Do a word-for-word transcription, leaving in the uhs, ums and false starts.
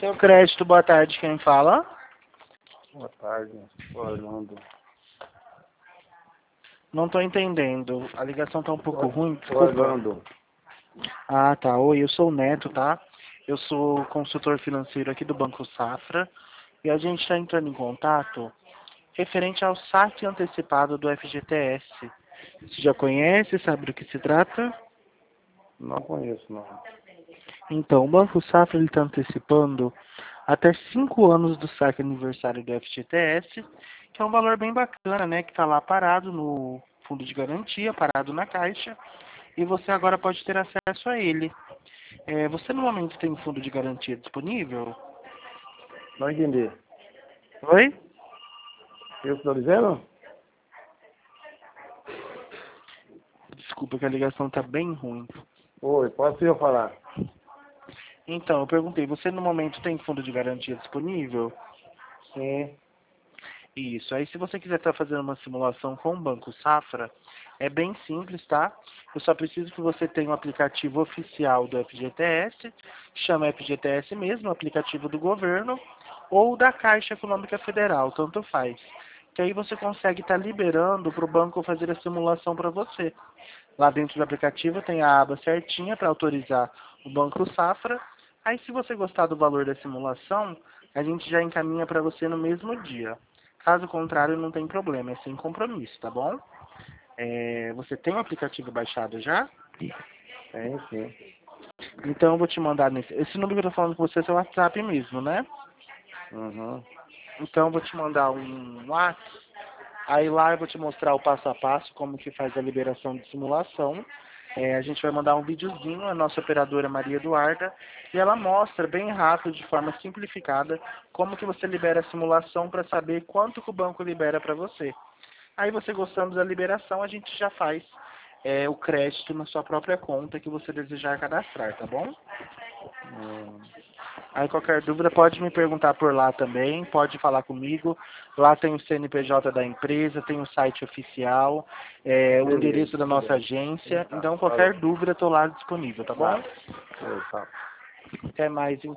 Seu crédito, boa tarde, quem fala? Boa tarde, Orlando. Não tô entendendo, a ligação tá um pouco ruim, desculpa. Orlando. Ah, tá, oi, eu sou o Neto, tá? Eu sou consultor financeiro aqui do Banco Safra e a gente está entrando em contato referente ao saque antecipado do F G T S. Você já conhece, sabe do que se trata? Não conheço, não. Então, o Banco Safra está antecipando até cinco anos do saque aniversário do F G T S, que é um valor bem bacana, né? Que está lá parado no fundo de garantia, parado na caixa, e você agora pode ter acesso a ele. É, você no momento tem fundo de garantia disponível? Não entendi. Oi? O que você está dizendo? Desculpa que a ligação está bem ruim. Oi, posso eu falar? Então, eu perguntei, você no momento tem fundo de garantia disponível? Sim. Isso. Aí se você quiser estar fazendo uma simulação com o Banco Safra, é bem simples, tá? Eu só preciso que você tenha um aplicativo oficial do F G T S, chama F G T S mesmo, aplicativo do governo, ou da Caixa Econômica Federal, tanto faz. Que aí você consegue estar liberando para o banco fazer a simulação para você. Lá dentro do aplicativo tem a aba certinha para autorizar o Banco Safra. Aí se você gostar do valor da simulação, a gente já encaminha para você no mesmo dia. Caso contrário, não tem problema, é sem compromisso, tá bom? É, você tem o aplicativo baixado já? Tem, sim. Então eu vou te mandar nesse. Esse número que eu tô falando com você é seu WhatsApp mesmo, né? Uhum. Então eu vou te mandar um WhatsApp. Aí lá eu vou te mostrar o passo a passo, como que faz a liberação de simulação. É, a gente vai mandar um videozinho, a nossa operadora Maria Eduarda, e ela mostra bem rápido, de forma simplificada, como que você libera a simulação para saber quanto que o banco libera para você. Aí você gostando da liberação, a gente já faz é, o crédito na sua própria conta que você desejar cadastrar, tá bom? Hum. Aí qualquer dúvida pode me perguntar por lá também, pode falar comigo. Lá tem o C N P J da empresa, tem o site oficial, é, o Beleza, endereço da nossa beleza. agência. Tá, Então qualquer falou. dúvida eu tô lá disponível, tá bom? Tá. Beleza, tá. Até mais.